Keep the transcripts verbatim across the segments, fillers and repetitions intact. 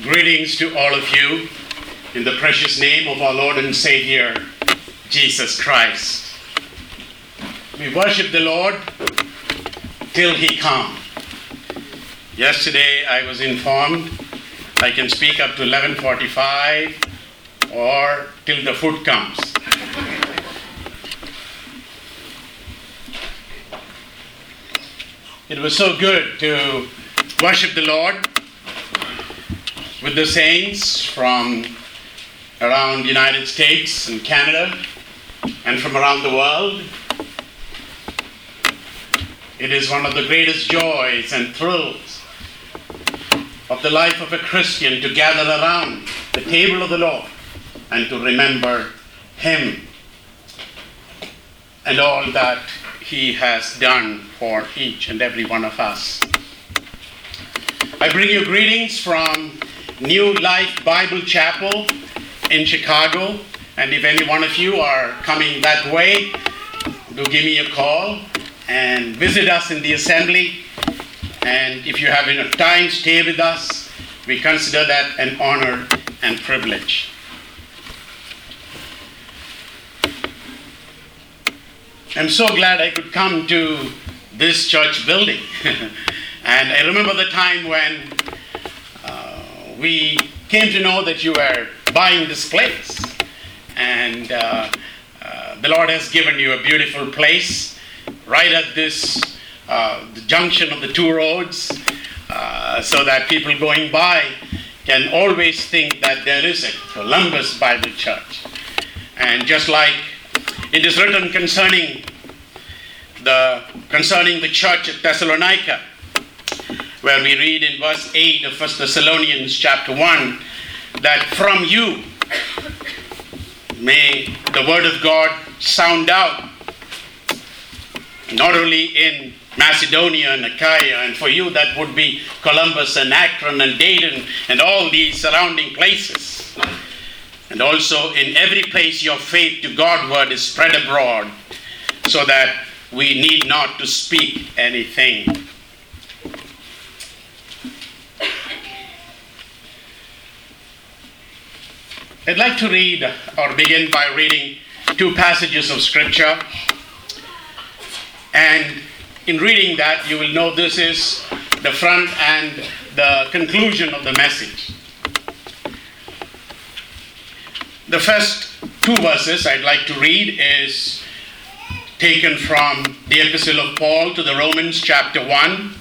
Greetings to all of you in the precious name of our Lord and Savior, Jesus Christ. We worship the Lord till He come. Yesterday I was informed I can speak up to eleven forty-five or till the food comes. It was so good to worship the Lord with the saints from around the United States and Canada and from around the world. It is one of the greatest joys and thrills of the life of a Christian to gather around the table of the Lord and to remember Him and all that He has done for each and every one of us. I bring you greetings from New Life Bible Chapel in Chicago, and if any one of you are coming that way, do give me a call and visit us in the assembly. And if you have enough time, stay with us. We consider that an honor and privilege. I'm so glad I could come to this church building. And I remember the time when uh, we came to know that you were buying this place. And uh, uh, the Lord has given you a beautiful place right at this uh, the junction of the two roads, uh, so that people going by can always think that there is a Columbus Bible Church. And just like it is written concerning the concerning the church at Thessalonica, where we read in verse eight of First Thessalonians chapter one, that from you may the word of God sound out, not only in Macedonia and Achaia, and for you that would be Columbus and Akron and Dayton and all these surrounding places. And also in every place your faith to God's word is spread abroad, so that we need not to speak anything. I'd like to read or begin by reading two passages of Scripture. And in reading that, you will know this is the front and the conclusion of the message. The first two verses I'd like to read is taken from the Epistle of Paul to the Romans chapter one,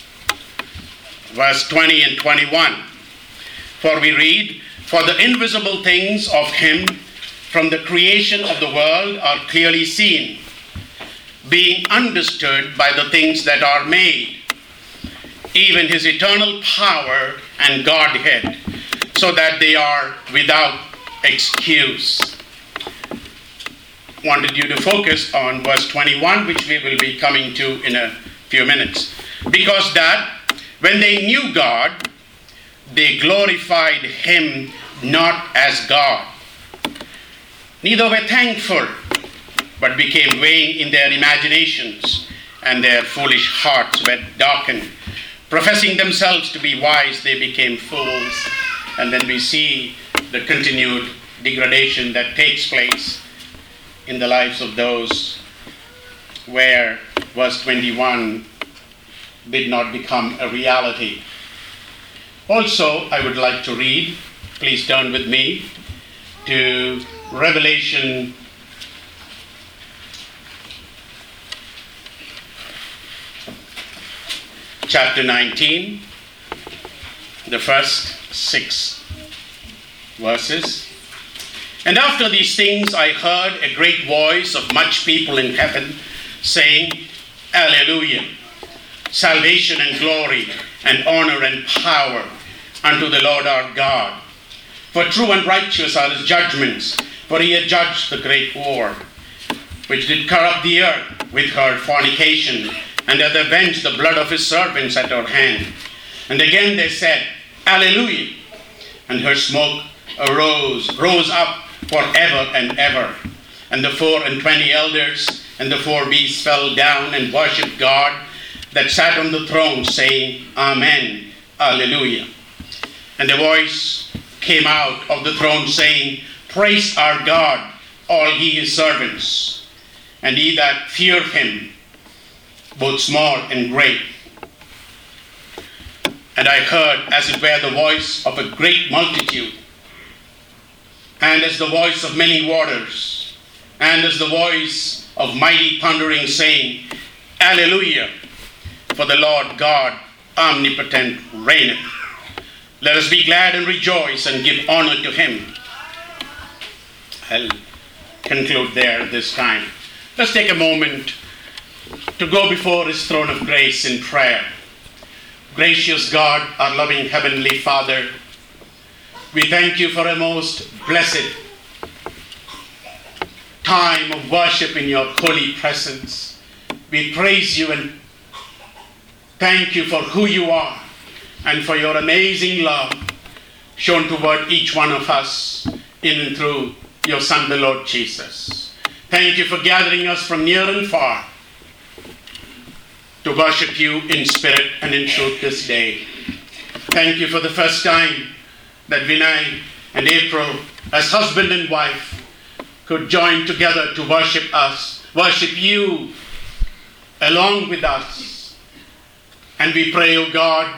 verse twenty and twenty-one. For we read, "For the invisible things of Him from the creation of the world are clearly seen, being understood by the things that are made, even His eternal power and Godhead, so that they are without excuse." Wanted you to focus on verse twenty-one, which we will be coming to in a few minutes. "Because that when they knew God, they glorified Him not as God, neither were thankful, but became vain in their imaginations, and their foolish hearts were darkened. Professing themselves to be wise, they became fools." And then we see the continued degradation that takes place in the lives of those where verse twenty-one did not become a reality. Also, I would like to read, please turn with me to Revelation chapter nineteen, the first six verses. "And after these things I heard a great voice of much people in heaven saying, Alleluia! Salvation and glory and honor and power unto the Lord our God. For true and righteous are His judgments, for He had judged the great war, which did corrupt the earth with her fornication, and hath avenged the blood of His servants at her hand. And again they said, Alleluia! And her smoke arose, rose up forever and ever. And the four and twenty elders and the four beasts fell down and worshipped God that sat on the throne, saying, Amen, Alleluia. And a voice came out of the throne saying, Praise our God, all ye his servants, and ye that fear him, both small and great. And I heard, as it were, the voice of a great multitude, and as the voice of many waters, and as the voice of mighty thundering, saying, Alleluia, for the Lord God omnipotent reigneth. Let us be glad and rejoice and give honor to him. I'll conclude there this time. Let's take a moment to go before his throne of grace in prayer. Gracious God, our loving Heavenly Father, we thank you for a most blessed time of worship in your holy presence. We praise you and thank you for who you are and for your amazing love shown toward each one of us in and through your Son, the Lord Jesus. Thank you for gathering us from near and far to worship you in spirit and in truth this day. Thank you for the first time that Vinay and April, as husband and wife, could join together to worship us, worship you along with us. And we pray, O God,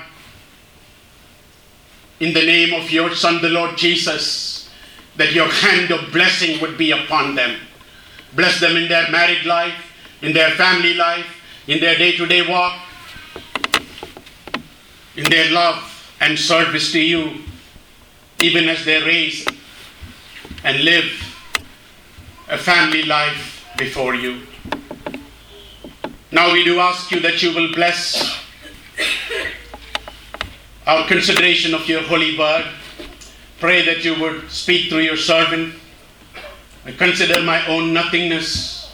in the name of your Son, the Lord Jesus, that your hand of blessing would be upon them. Bless them in their married life, in their family life, in their day-to-day walk, in their love and service to you, even as they raise and live a family life before you. Now we do ask you that you will bless our consideration of your holy word. Pray that you would speak through your servant. I consider my own nothingness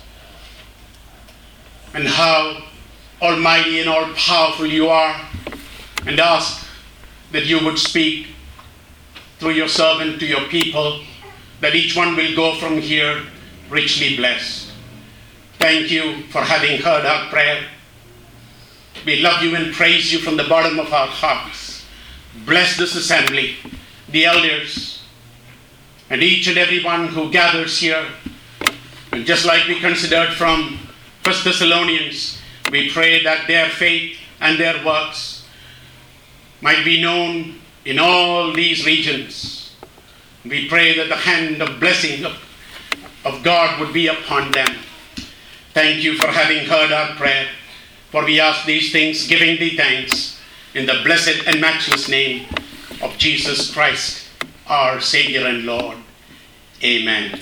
and how almighty and all powerful you are, and ask that you would speak through your servant to your people, that each one will go from here richly blessed. Thank you for having heard our prayer. We love you and praise you from the bottom of our hearts. Bless this assembly, the elders, and each and every one who gathers here. And just like we considered from First Thessalonians, we pray that their faith and their works might be known in all these regions. We pray that the hand of blessing of, of God would be upon them. Thank you for having heard our prayer, for we ask these things giving thee thanks in the blessed and matchless name of Jesus Christ, our Savior and Lord. Amen.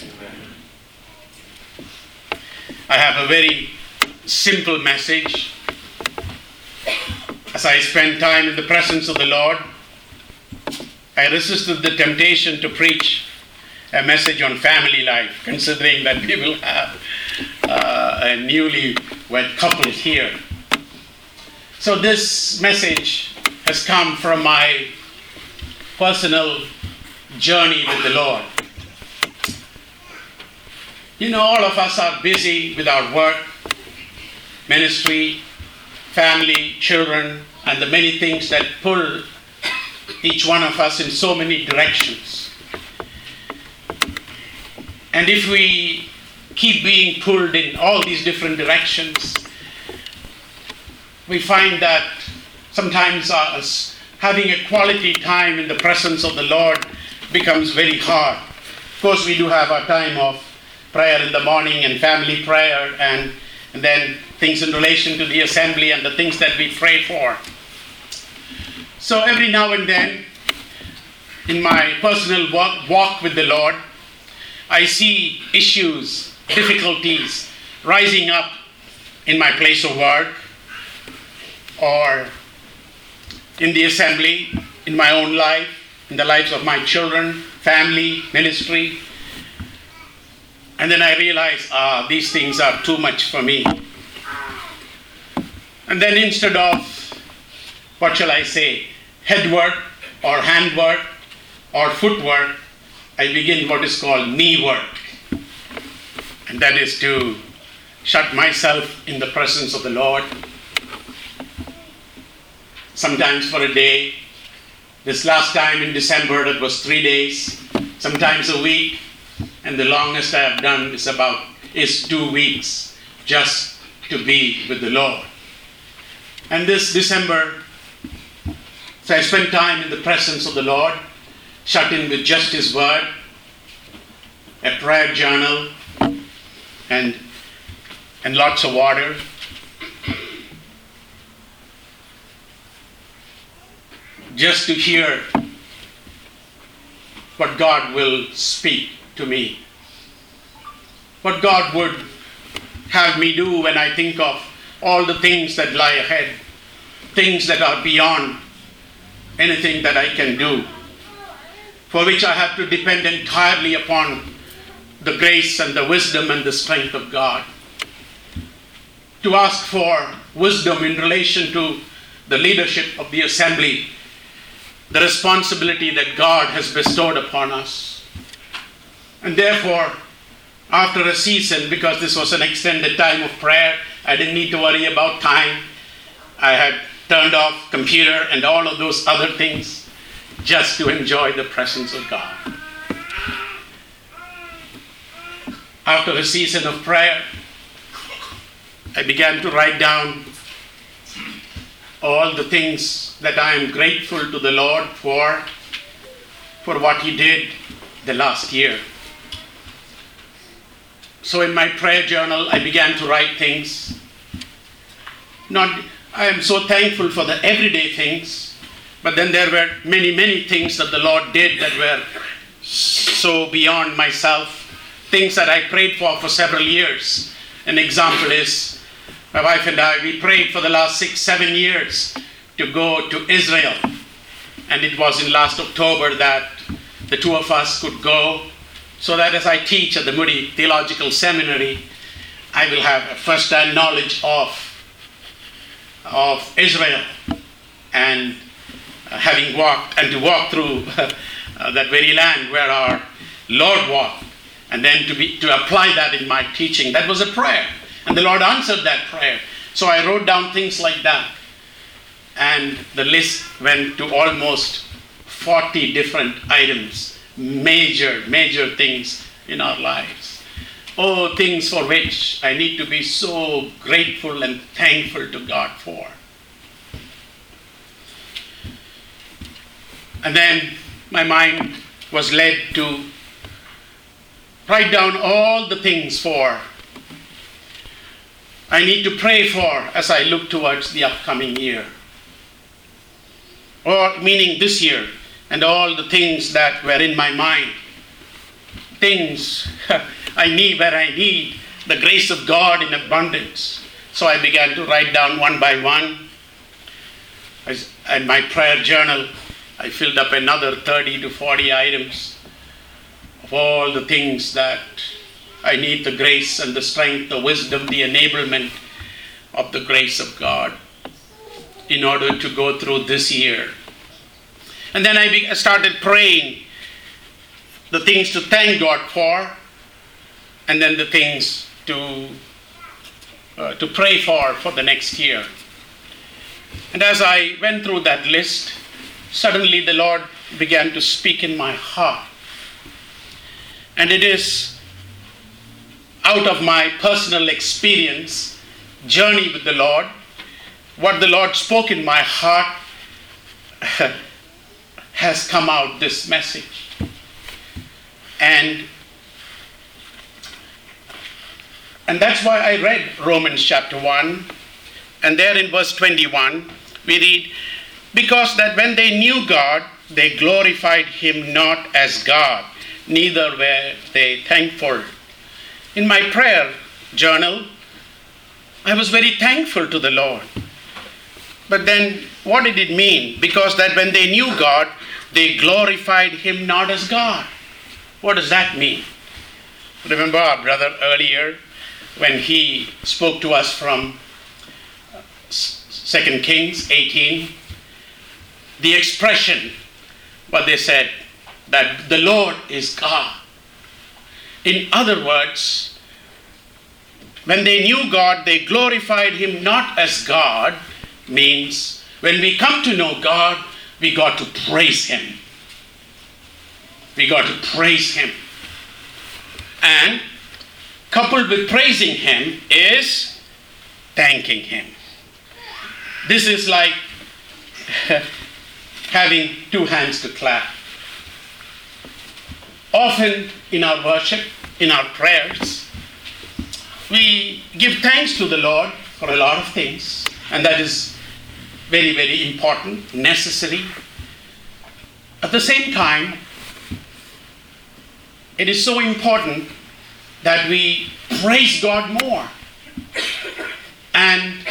I have a very simple message. As I spend time in the presence of the Lord, I resisted the temptation to preach a message on family life, considering that we will have uh, a newly wed couple here. So this message has come from my personal journey with the Lord. You know, all of us are busy with our work, ministry, family, children, and the many things that pull each one of us in so many directions. And if we keep being pulled in all these different directions, we find that sometimes us having a quality time in the presence of the Lord becomes very hard. Of course, we do have our time of prayer in the morning and family prayer, and, and then things in relation to the assembly and the things that we pray for. So every now and then, in my personal walk, walk with the Lord, I see issues, difficulties rising up in my place of work, or in the assembly, in my own life, in the lives of my children, family, ministry. And then I realize, ah, these things are too much for me. And then instead of, what shall I say, head work or hand work or footwork, I begin what is called knee work. And that is to shut myself in the presence of the Lord. Sometimes for a day, This last time in December, it was three days, sometimes a week, and the longest I have done is about is two weeks just to be with the Lord. And this December, so I spent time in the presence of the Lord, shut in with just His Word, a prayer journal, and and lots of water. Just to hear what God will speak to me. What God would have me do when I think of all the things that lie ahead, things that are beyond anything that I can do, for which I have to depend entirely upon the grace and the wisdom and the strength of God. To ask for wisdom in relation to the leadership of the assembly, the responsibility that God has bestowed upon us. And therefore, after a season, because this was an extended time of prayer, I didn't need to worry about time. I had turned off computer and all of those other things just to enjoy the presence of God. After a season of prayer, I began to write down all the things that I am grateful to the Lord for, for what He did the last year. So in my prayer journal, I began to write things. Not, I am so thankful for the everyday things, but then there were many, many things that the Lord did that were so beyond myself, things that I prayed for for several years. An example is, my wife and I, we prayed for the last six, seven years to go to Israel. And it was in last October that the two of us could go, so that as I teach at the Moody Theological Seminary, I will have a first-hand knowledge of, of Israel, and uh, having walked, and to walk through uh, that very land where our Lord walked, and then to be to apply that in my teaching. That was a prayer, and the Lord answered that prayer. So I wrote down things like that, and the list went to almost forty different items, major, major things in our lives. Oh, things for which I need to be so grateful and thankful to God for. And then my mind was led to write down all the things for I need to pray for as I look towards the upcoming year. Or meaning this year, and all the things that were in my mind. Things I need where I need the grace of God in abundance. So I began to write down one by one. In my prayer journal, I filled up another thirty to forty items of all the things that I need the grace and the strength, the wisdom, the enablement of the grace of God in order to go through this year. And then I be- started praying the things to thank God for, and then the things to uh, to pray for for the next year. And as I went through that list, suddenly the Lord began to speak in my heart. And it is out of my personal experience, journey with the Lord, what the Lord spoke in my heart has come out, this message. And, and that's why I read Romans chapter one, and there in verse twenty-one, we read, because that when they knew God, they glorified Him not as God, neither were they thankful. In my prayer journal, I was very thankful to the Lord. But then, what did it mean? Because that when they knew God, they glorified Him not as God. What does that mean? Remember our brother earlier, when he spoke to us from Second Kings eighteen, the expression, what they said, that the Lord is God. In other words, when they knew God, they glorified Him not as God, means when we come to know God, we got to praise Him. We got to praise Him. And coupled with praising Him is thanking Him. This is like having two hands to clap. Often in our worship, in our prayers, we give thanks to the Lord for a lot of things, and that is very, very important, necessary. At the same time, it is so important that we praise God more and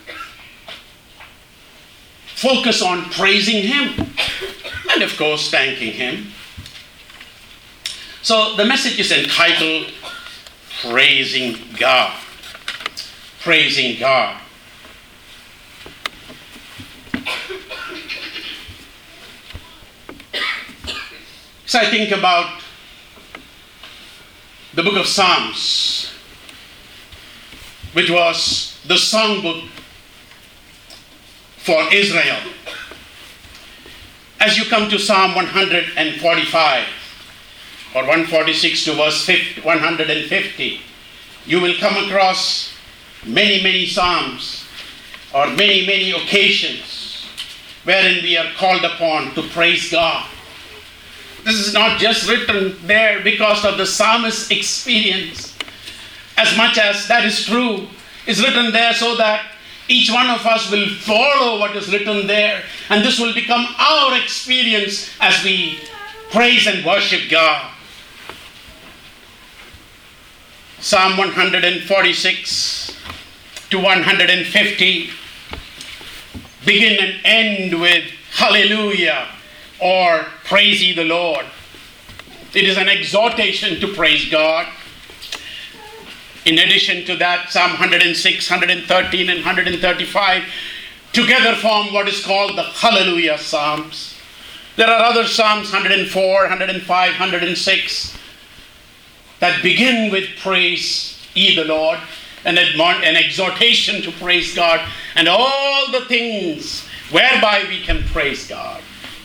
focus on praising Him and, of course, thanking Him. So the message is entitled Praising God. Praising God. So I think about the book of Psalms, which was the songbook for Israel. As you come to Psalm one forty-five, or one forty-six to verse one hundred fifty, you will come across many, many psalms or many, many occasions wherein we are called upon to praise God. This is not just written there because of the psalmist's experience. As much as that is true, it's written there so that each one of us will follow what is written there, and this will become our experience as we praise and worship God. Psalm one forty-six to one fifty begin and end with hallelujah or praise ye the Lord. It is an exhortation to praise God. In addition to that, Psalm one oh six, one thirteen and one thirty-five together form what is called the Hallelujah Psalms. There are other Psalms, one oh four, one oh five, one oh six, that begin with praise ye the Lord, and an exhortation to praise God, and all the things whereby we can praise God.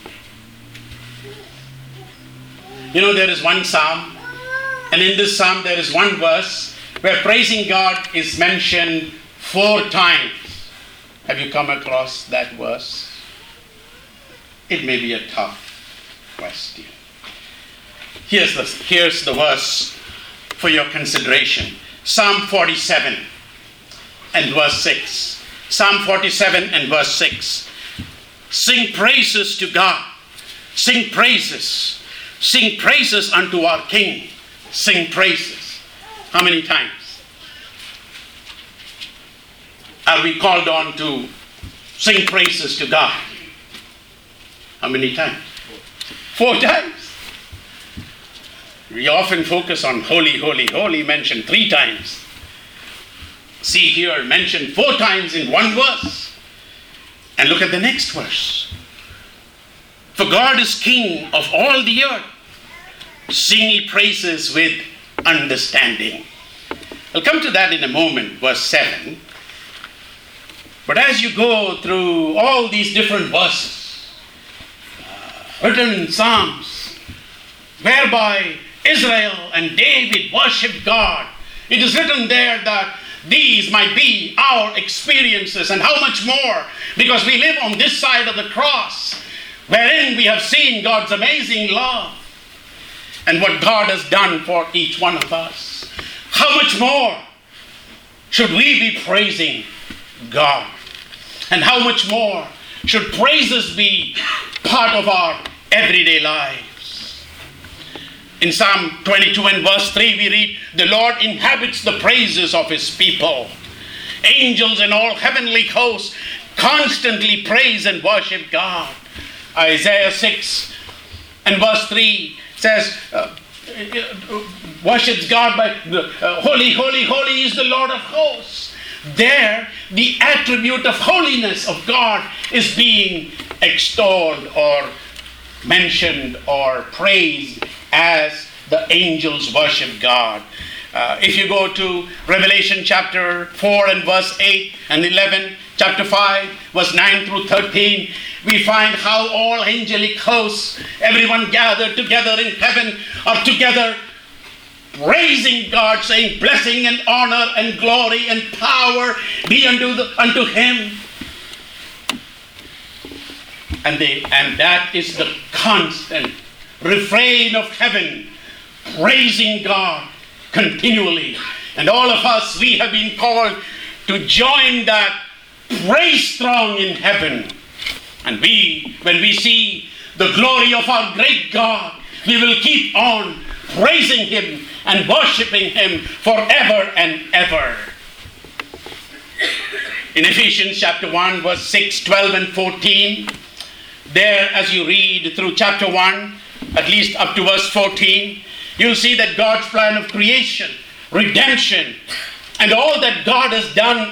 You know, there is one psalm, and in this psalm there is one verse where praising God is mentioned four times. Have you come across that verse? It may be a tough question. Here's the, here's the verse for your consideration. Psalm forty-seven and verse six. Psalm forty-seven and verse six. Sing praises to God. Sing praises. Sing praises unto our King. Sing praises. How many times are we called on to sing praises to God? How many times? Four times. We often focus on holy, holy, holy, mentioned three times. See here, mentioned four times in one verse. And look at the next verse. For God is King of all the earth. Sing ye praises with understanding. I'll come to that in a moment, verse seven. But as you go through all these different verses uh, written in Psalms, whereby Israel and David worshiped God, it is written there that these might be our experiences, and how much more, because we live on this side of the cross, wherein we have seen God's amazing love and what God has done for each one of us. How much more should we be praising God? And how much more should praises be part of our everyday lives? In Psalm twenty-two and verse three we read, the Lord inhabits the praises of His people. Angels and all heavenly hosts constantly praise and worship God. Isaiah six and verse three says, uh, worships God by, uh, holy, holy, holy is the Lord of hosts. There, the attribute of holiness of God is being extolled or mentioned or praised as the angels worship God. Uh, if you go to Revelation chapter four and verse eight and eleven, chapter five, verse nine through thirteen, we find how all angelic hosts, everyone gathered together in heaven, are together praising God, saying, blessing and honor and glory and power be unto, the, unto Him. And, they, and that is the constant refrain of heaven, praising God continually. And all of us, we have been called to join that praise throng in heaven. And we, when we see the glory of our great God, we will keep on praising Him and worshiping Him forever and ever. In Ephesians chapter one, verse six, twelve and fourteen, there as you read through chapter one, at least up to verse fourteen, you'll see that God's plan of creation, redemption, and all that God has done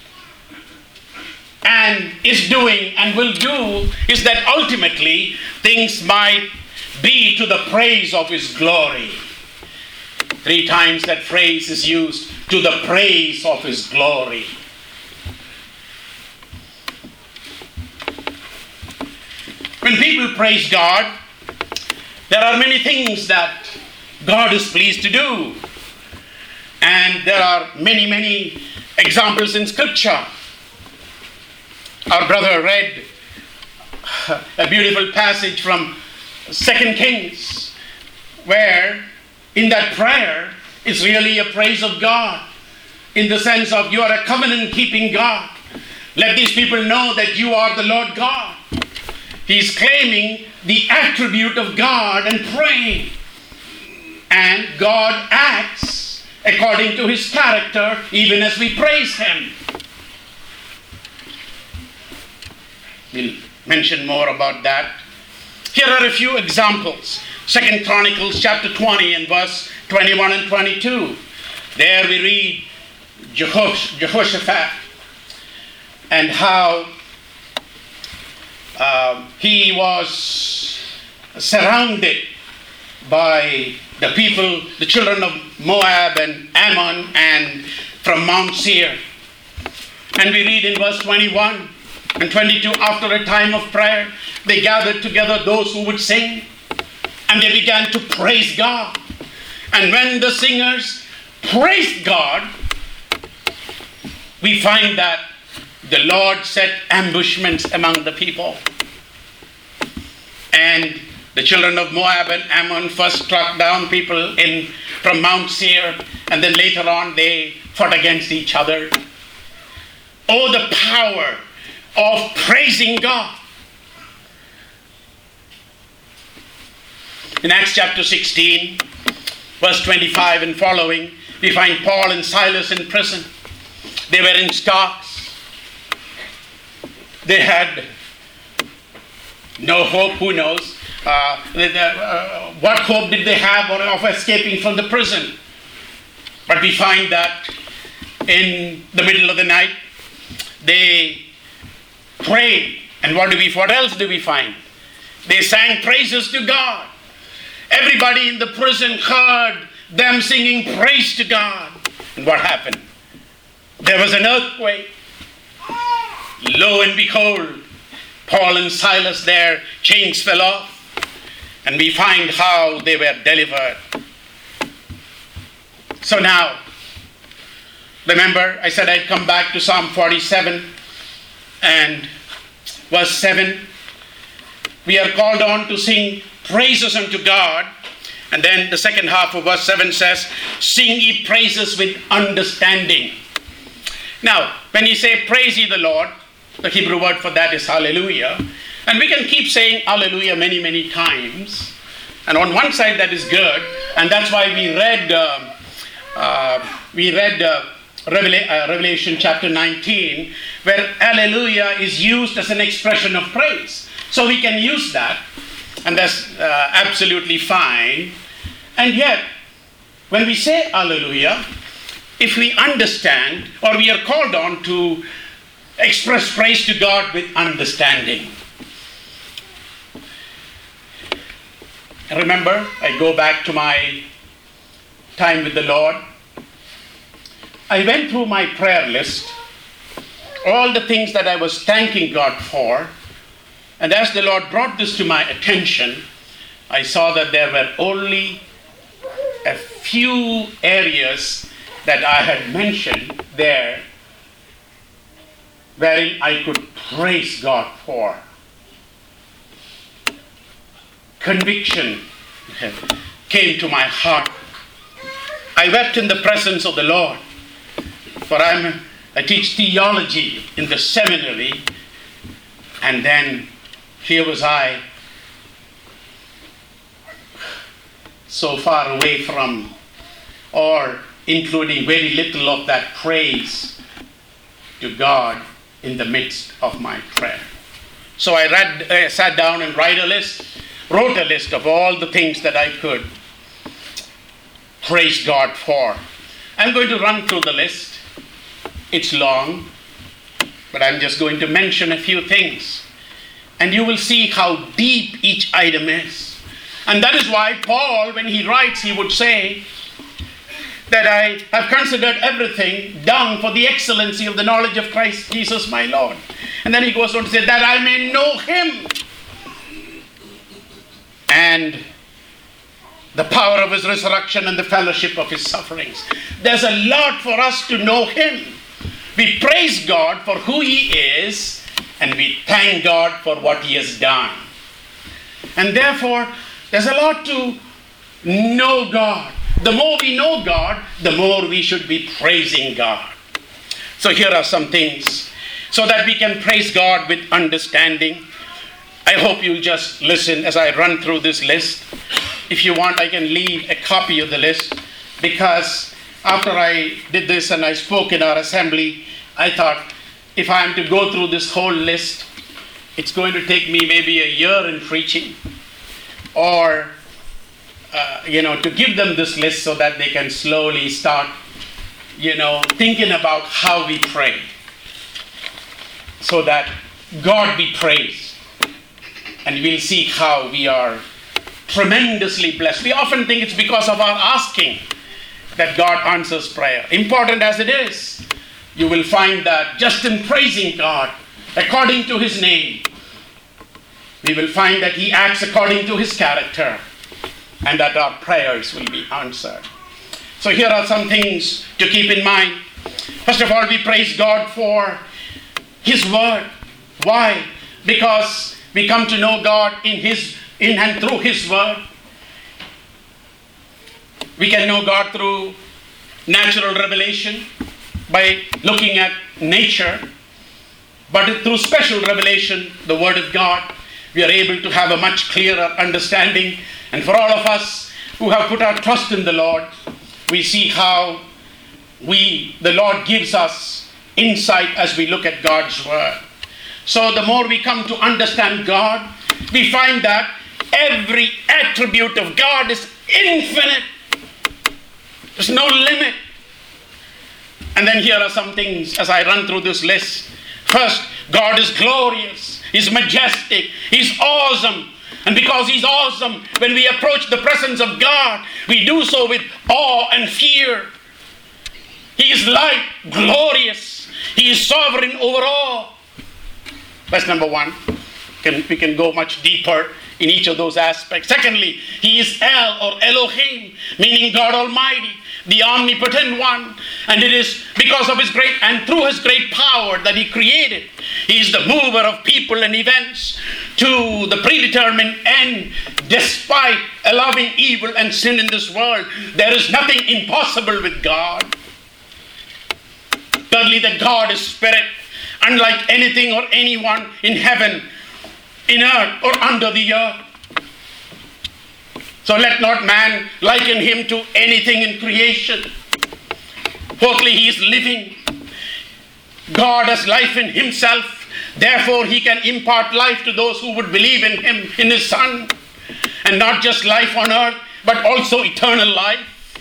and is doing and will do is that ultimately things might be to the praise of His glory. Three times that phrase is used, to the praise of His glory. When people praise God, there are many things that God is pleased to do. And there are many, many examples in Scripture. Our brother read a beautiful passage from Second Kings, where in that prayer is really a praise of God, in the sense of you are a covenant-keeping God. Let these people know that you are the Lord God. He's claiming the attribute of God and praying. And God acts according to His character, even as we praise Him. We'll mention more about that. Here are a few examples. Second Chronicles chapter twenty and verse twenty-one and twenty-two. There we read Jehosh- Jehoshaphat and how uh, he was surrounded by the people, the children of Moab and Ammon, and from Mount Seir. And we read in verse twenty-one and twenty-two, after a time of prayer, they gathered together those who would sing, and they began to praise God. And when the singers praised God, we find that the Lord set ambushments among the people. And the children of Moab and Ammon first struck down people in from Mount Seir, and then later on they fought against each other. Oh, the power of praising God. In Acts chapter sixteen, verse twenty-five and following, we find Paul and Silas in prison. They were in stocks. They had no hope, who knows. Uh, the, the, uh, what hope did they have of escaping from the prison? But we find that in the middle of the night, they prayed. And what do we? What else do we find? They sang praises to God. Everybody in the prison heard them singing praise to God. And what happened? There was an earthquake. Lo and behold, Paul and Silas, their chains fell off. And we find how they were delivered. So now, remember, I said I'd come back to Psalm forty-seven and verse seven. We are called on to sing praises unto God. And then the second half of verse seven says, sing ye praises with understanding. Now, when you say praise ye the Lord, the Hebrew word for that is hallelujah. And we can keep saying hallelujah many, many times. And on one side that is good. And that's why we read uh, uh, we read uh, Revela- uh, Revelation chapter nineteen, where hallelujah is used as an expression of praise. So we can use that. And that's uh, absolutely fine. And yet, when we say hallelujah, if we understand, or we are called on to express praise to God with understanding. Remember, I go back to my time with the Lord. I went through my prayer list all the things that I was thanking God for. And as the Lord brought this to my attention, I saw that there were only a few areas that I had mentioned there wherein I could praise God for. Conviction came to my heart. I wept in the presence of the Lord, for I'm, I teach theology in the seminary, and then here was I, so far away from, or including very little of that praise to God in the midst of my prayer. So I read, uh, sat down and write a list, wrote a list of all the things that I could praise God for. I'm going to run through the list. It's long, but I'm just going to mention a few things. And you will see how deep each item is. And that is why Paul, when he writes, he would say that I have considered everything down for the excellency of the knowledge of Christ Jesus my Lord. And then he goes on to say that I may know him and the power of his resurrection and the fellowship of his sufferings. There's a lot for us to know him. We praise God for who he is, and we thank God for what he has done. And therefore, there's a lot to know God. The more we know God, the more we should be praising God. So here are some things so that we can praise God with understanding. I hope you'll just listen as I run through this list. If you want, I can leave a copy of the list, because after I did this and I spoke in our assembly, I thought if I am to go through this whole list, it's going to take me maybe a year in preaching, or uh, you know, to give them this list so that they can slowly start, you know, thinking about how we pray, so that God be praised. And we'll see how we are tremendously blessed. We often think it's because of our asking that God answers prayer. Important as it is, you will find that just in praising God according to his name, we will find that he acts according to his character, and that our prayers will be answered. So here are some things to keep in mind. First of all, we praise God for his word. Why? Because we come to know God in his in and through his word. We can know God through natural revelation by looking at nature, but through special revelation, the word of God, we are able to have a much clearer understanding. And for all of us who have put our trust in the Lord, we see how we the Lord gives us insight as we look at God's word. So the more we come to understand God, we find that every attribute of God is infinite. There's no limit. And then here are some things as I run through this list. First, God is glorious. He's majestic. He's awesome. And because he's awesome, when we approach the presence of God, we do so with awe and fear. He is light, glorious. He is sovereign over all. That's number one. Can, we can go much deeper in each of those aspects. Secondly, he is El or Elohim, meaning God Almighty, the omnipotent one. And it is because of his great and through his great power that he created. He is the mover of people and events to the predetermined end. Despite allowing evil and sin in this world, there is nothing impossible with God. Thirdly, that God is spirit, unlike anything or anyone in heaven, in earth, or under the earth. So let not man liken him to anything in creation. Fourthly, he is living. God has life in himself. Therefore, he can impart life to those who would believe in him, in his Son. And not just life on earth, but also eternal life.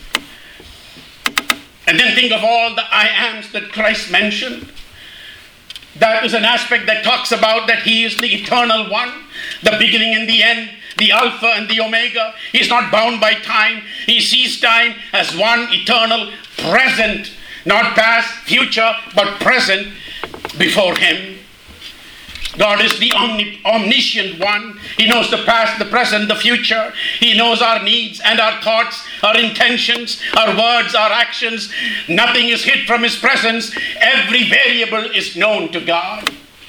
And then think of all the I ams that Christ mentioned. That is an aspect that talks about that he is the eternal one, the beginning and the end, the Alpha and the Omega. He is not bound by time. He sees time as one eternal present, not past, future, but present. before him. God is the omni- omniscient one. He knows the past, the present, the future. He knows our needs and our thoughts, our intentions, our words, our actions. Nothing is hid from his presence. Every variable is known to God.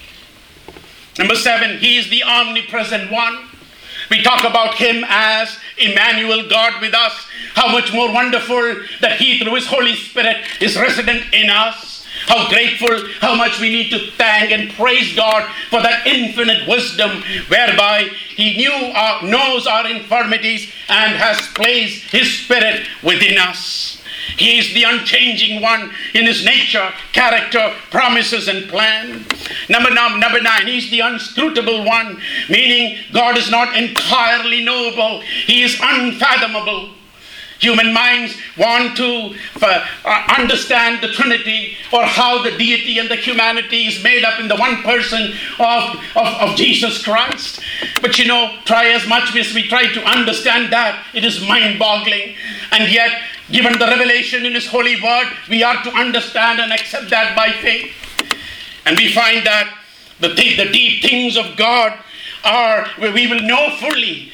Number seven, he is the omnipresent one. We talk about him as Emmanuel, God with us. How much more wonderful that he, through his Holy Spirit, is resident in us. How grateful, how much we need to thank and praise God for that infinite wisdom whereby he knew our, knows our infirmities and has placed his Spirit within us. He is the unchanging one in his nature, character, promises, and plan. Number, number nine, he is the unscrutable one, meaning God is not entirely knowable. He is unfathomable. Human minds want to uh, understand the Trinity or how the deity and the humanity is made up in the one person of, of, of Jesus Christ. But you know, try as much as we try to understand that, it is mind-boggling. And yet, given the revelation in his holy word, we are to understand and accept that by faith. And we find that the, th- the deep things of God are, we will know fully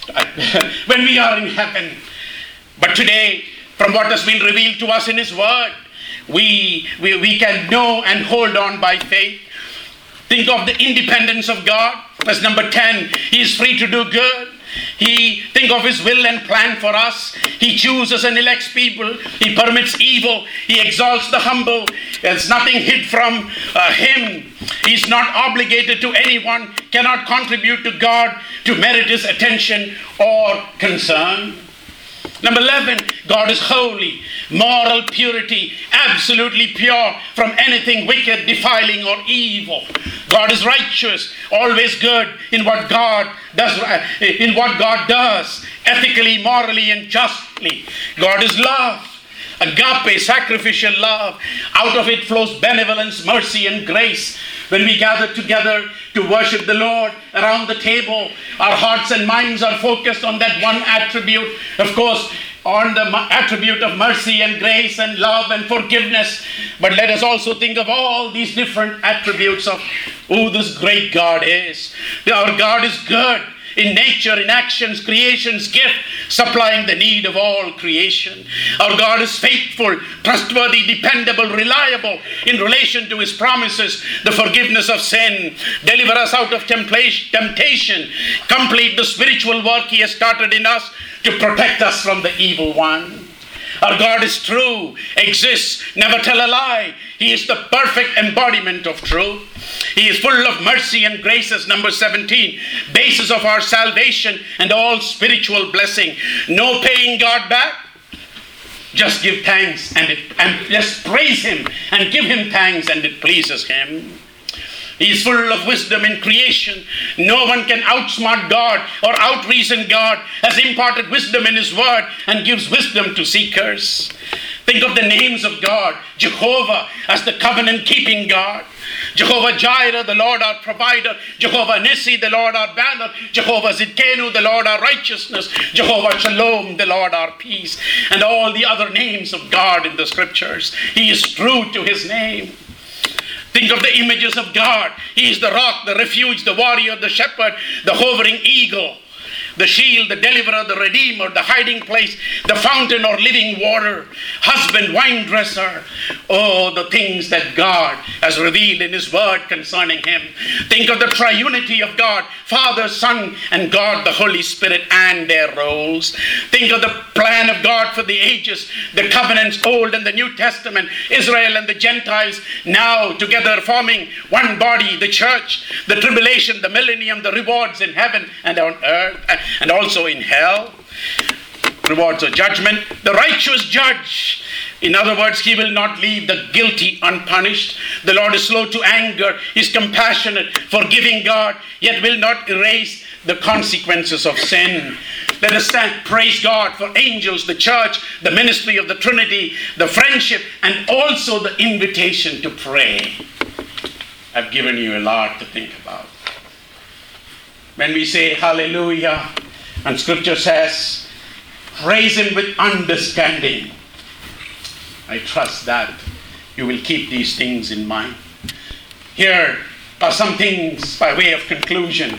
when we are in heaven. But today, from what has been revealed to us in his word, we, we, we can know and hold on by faith. Think of the independence of God. That's number ten. He is free to do good. He think of his will and plan for us. He chooses and elects people. He permits evil. He exalts the humble. There's nothing hid from uh, him. He's not obligated to anyone, cannot contribute to God to merit his attention or concern. Number eleven, God is holy, moral purity, absolutely pure from anything wicked, defiling, or evil. God is righteous, always good in what God does, in what God does, ethically, morally, and justly. God is love. Agape, sacrificial love. Out of it flows benevolence, mercy, and grace. When we gather together to worship the Lord around the table, our hearts and minds are focused on that one attribute. Of course, on the attribute of mercy and grace and love and forgiveness. But let us also think of all these different attributes of who this great God is. Our God is good in nature, in actions, creations, gift, supplying the need of all creation. Our God is faithful, trustworthy, dependable, reliable in relation to his promises, the forgiveness of sin, deliver us out of temptation, complete the spiritual work he has started in us to protect us from the evil one. Our God is true, exists, never tell a lie. He is the perfect embodiment of truth. He is full of mercy and graces, number seventeen, basis of our salvation and all spiritual blessing. No paying God back. Just give thanks and, it, and just praise him and give him thanks and it pleases him. He is full of wisdom in creation. No one can outsmart God or outreason God. Has imparted wisdom in his word and gives wisdom to seekers. Think of the names of God. Jehovah as the covenant-keeping God. Jehovah Jireh, the Lord our provider. Jehovah Nissi, the Lord our banner. Jehovah Zidkenu, the Lord our righteousness. Jehovah Shalom, the Lord our peace. And all the other names of God in the scriptures. He is true to his name. Think of the images of God. He is the rock, the refuge, the warrior, the shepherd, the hovering eagle, the shield, the deliverer, the redeemer, the hiding place, the fountain or living water, husband, wine dresser. Oh, the things that God has revealed in his word concerning him. Think of the triunity of God, Father, Son, and God, the Holy Spirit, and their roles. Think of the plan of God for the ages, the covenants, Old and the New Testament, Israel and the Gentiles, now together forming one body, the church, the tribulation, the millennium, the rewards in heaven and on earth, and also in hell. Rewards of judgment. The righteous judge. In other words, he will not leave the guilty unpunished. The Lord is slow to anger. He is compassionate, forgiving God, yet will not erase the consequences of sin. Let us stand, praise God for angels, the church, the ministry of the Trinity, the friendship, and also the invitation to pray. I've given you a lot to think about. When we say hallelujah, and scripture says, praise him with understanding. I trust that you will keep these things in mind. Here are some things by way of conclusion.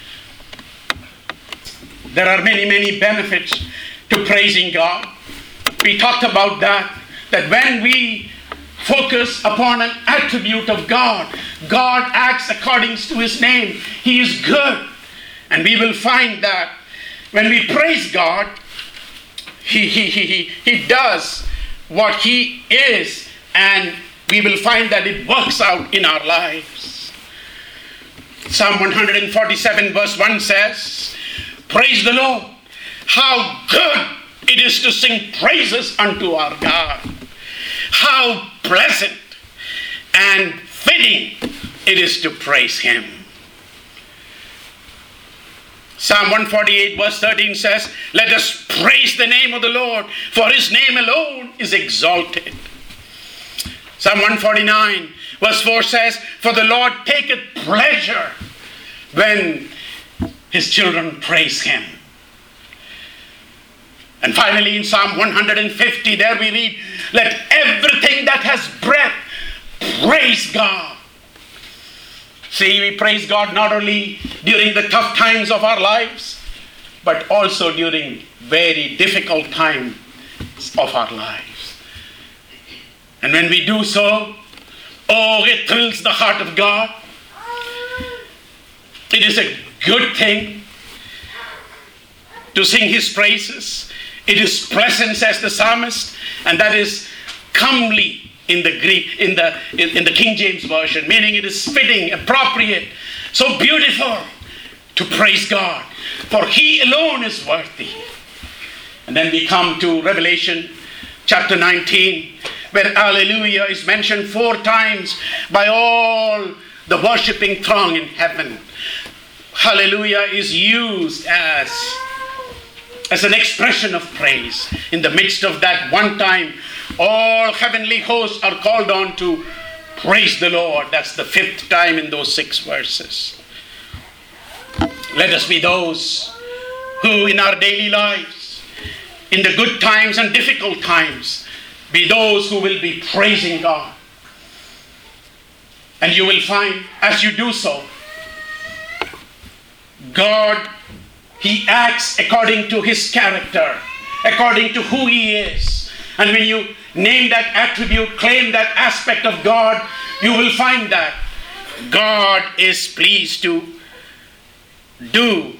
There are many, many benefits to praising God. We talked about that, that when we focus upon an attribute of God, God acts according to His name. He is good. And we will find that when we praise God, He, he, he, he, he does what He is, and we will find that it works out in our lives. Psalm one forty-seven verse one says, praise the Lord, how good it is to sing praises unto our God. How pleasant and fitting it is to praise Him. Psalm one forty-eight verse thirteen says, let us praise the name of the Lord, for His name alone is exalted. Psalm one forty-nine verse four says, for the Lord taketh pleasure when His children praise Him. And finally in Psalm one fifty, there we read, let everything that has breath praise God. See, we praise God not only during the tough times of our lives, but also during very difficult times of our lives. And when we do so, oh, it thrills the heart of God. It is a good thing to sing His praises. It is pleasant, says the psalmist, and that is comely in the Greek, in the in, in the King James Version, meaning it is fitting, appropriate, so beautiful to praise God, for He alone is worthy. And then we come to Revelation chapter nineteen, where hallelujah is mentioned four times by all the worshipping throng in heaven. Hallelujah is used as as an expression of praise. In the midst of that one time, all heavenly hosts are called on to praise the Lord. That's the fifth time in those six verses. Let us be those who in our daily lives, in the good times and difficult times, be those who will be praising God. And you will find, as you do so, God, He acts according to His character, according to who He is. And when you name that attribute, claim that aspect of God, you will find that God is pleased to do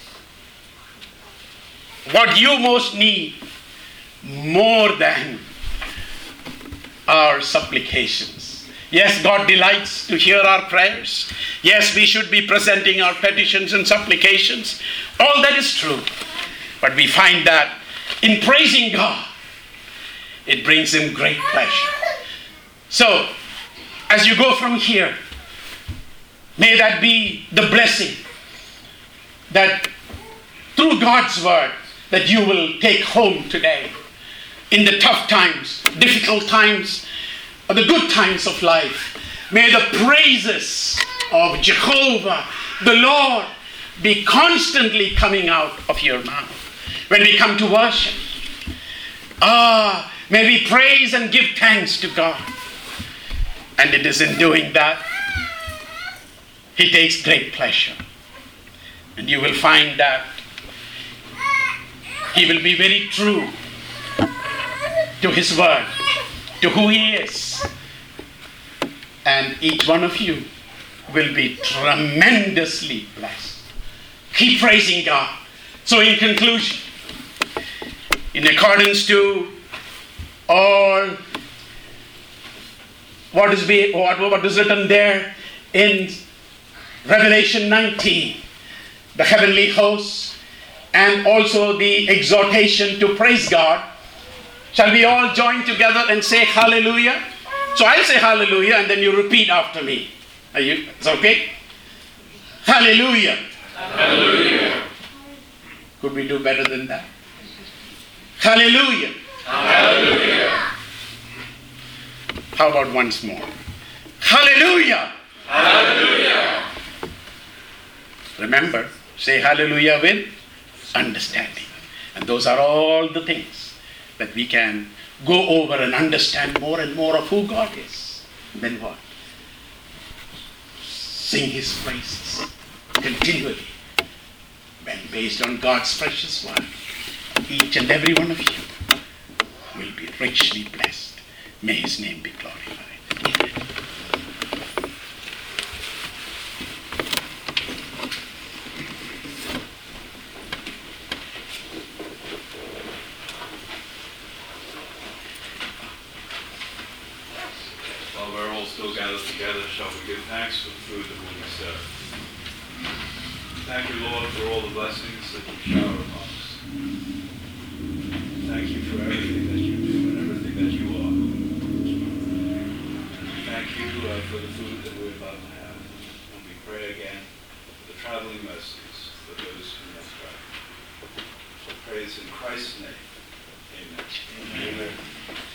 what you most need more than our supplications. Yes, God delights to hear our prayers. Yes, we should be presenting our petitions and supplications. All that is true. But we find that in praising God, it brings Him great pleasure. So, as you go from here, may that be the blessing that through God's word that you will take home today. In the tough times, difficult times, or the good times of life, may the praises of Jehovah, the Lord, be constantly coming out of your mouth. When we come to worship, ah, may we praise and give thanks to God. And it is in doing that He takes great pleasure. And you will find that He will be very true to His word, to who He is. And each one of you will be tremendously blessed. Keep praising God. So in conclusion, in accordance to all what is, be, what, what is written there in Revelation nineteen, the heavenly hosts, and also the exhortation to praise God, shall we all join together and say hallelujah? So I'll say hallelujah and then you repeat after me. Are you? It's okay? Hallelujah. Hallelujah. Could we do better than that? Hallelujah. Hallelujah. How about once more? Hallelujah. Hallelujah. Remember, say hallelujah with understanding. And those are all the things that we can go over and understand more and more of who God is. Then what? sing his praises continually, when based on God's precious word, each and every one of you will be richly blessed. May his name be glorified. Amen. While we're all still gathered together, shall we give thanks for the food that will be served? Thank you, Lord, for all the blessings that you shower upon us. Thank you for everything that you do and everything that you are. Thank you uh, for the food that we're about to have. And we pray again for the traveling mercies for those who must travel. So praise in Christ's name. Amen. Amen. Amen.